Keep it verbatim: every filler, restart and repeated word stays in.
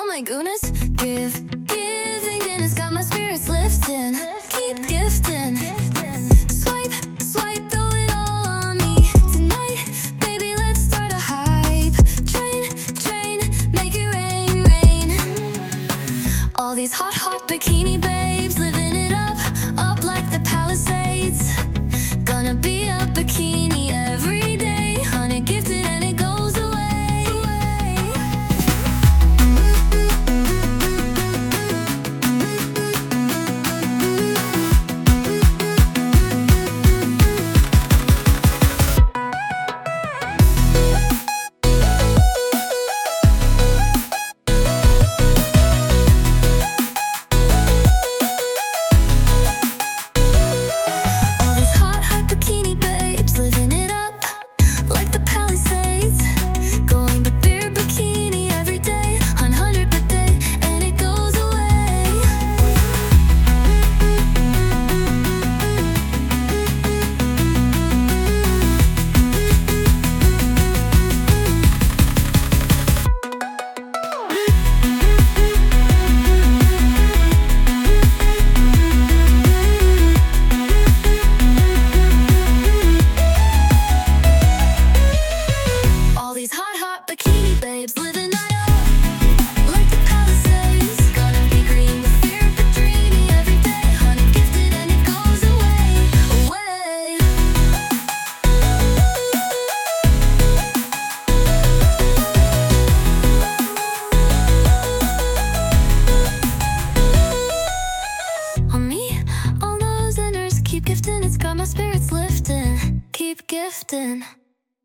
my goodness. Give, giving in has got my spirits lifting. Keep gifting. Swipe, swipe, throw it all on me tonight. Baby, let's start a hype train, train, make it rain, rain. All these hot, hot bikini babes living it up, up like the Palisades. Gonna be a bikini every day, honey gifted and it goes away, away. All these hot, hot bikini babes living it up like the Palisades. Going but bare bikini every day, one hundred per day, and it goes away. All these hot, hot bikini babes living it up like the Palisades. Gonna be green with fear but dreamy every day, honey gifted and it goes away, away. On me, all those inners keep gifting. It's got my spirits lifting. Keep gifting.